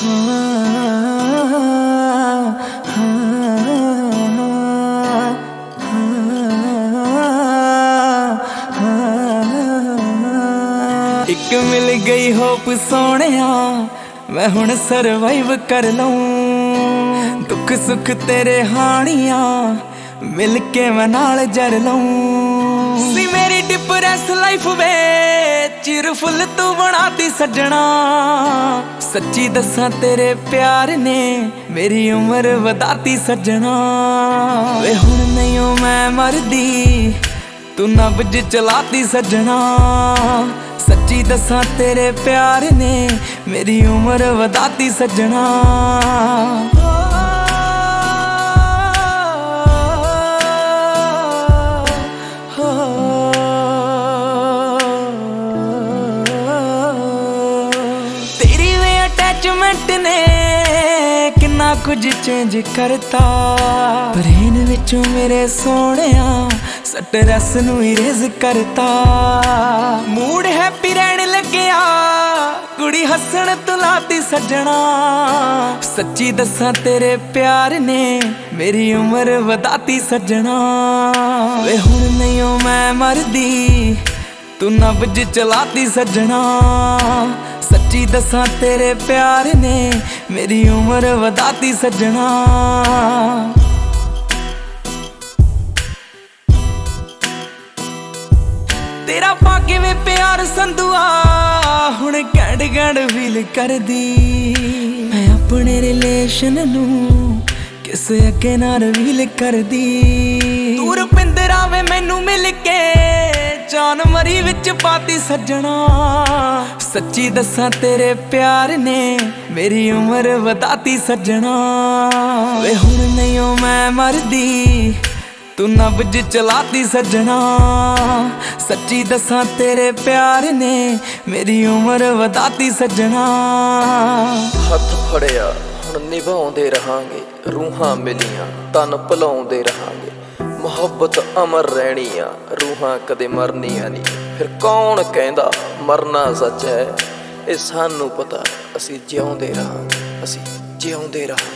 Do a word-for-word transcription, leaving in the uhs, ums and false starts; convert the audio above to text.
एक मिल गई होप सोहणिया मैं हुण सरवाइव कर लऊं। दुख सुख तेरे हानिया मिल के मैं नाल जर लऊं। सी मेरी डिप्रेस लाइफ वे चिरफुल तू बनाती सजना। सच्ची दसा तेरे प्यार ने मेरी उम्र वधाती सजना। वे हुण नहीं हो मैं मरदी तू नब्ज चलाती सजना। सच्ची दसा तेरे प्यार ने मेरी उम्र वधाती सजना। तेरी वे अटैचमेंट ने किन्ना कुछ चेंज करता। ब्रेन विचों मेरे सोहणिया स्ट्रेस नूं इरेज करता। मूड हैप्पी रहन लग्या कुड़ी हसन तुलाती सजना। सच्ची दसा तेरे प्यार ने मेरी उम्र वधाती सजना। वे हुण नहीं हो मैं मरदी तू नब्ज चलाती सजना। सच्ची दसा तेरे प्यार ने मेरी उम्र वधाती सजना। तेरा पाके में प्यार संधुआ हुण गैंड गैंड फील कर दी। मैं अपने रिलेशन नू किस अगे ना रिवील कर दी। तू रुपिंदरा में मैनू मिल के जान मरी विच पाती सजना। सच्ची दसा तेरे प्यार ने मेरी उम्र वधाती सजना। वे हुण नहीं हो मैं मरदी तू नब्ज चलाती सजना। सच्ची दसा तेरे प्यार ने मेरी उम्र वधाती सजना। हथ फड़िया हुण निभाउंदे रहांगे रूहां मिलियां तन भुलाउंदे रहांगे। मुहब्बत अमर रहनी आ रूहां कदे मरनियां नहीं। फिर कौन कहंदा मरना सच है ये सानू पता। असीं जिउंदे रहांगे असीं जिउंदे रहांगे।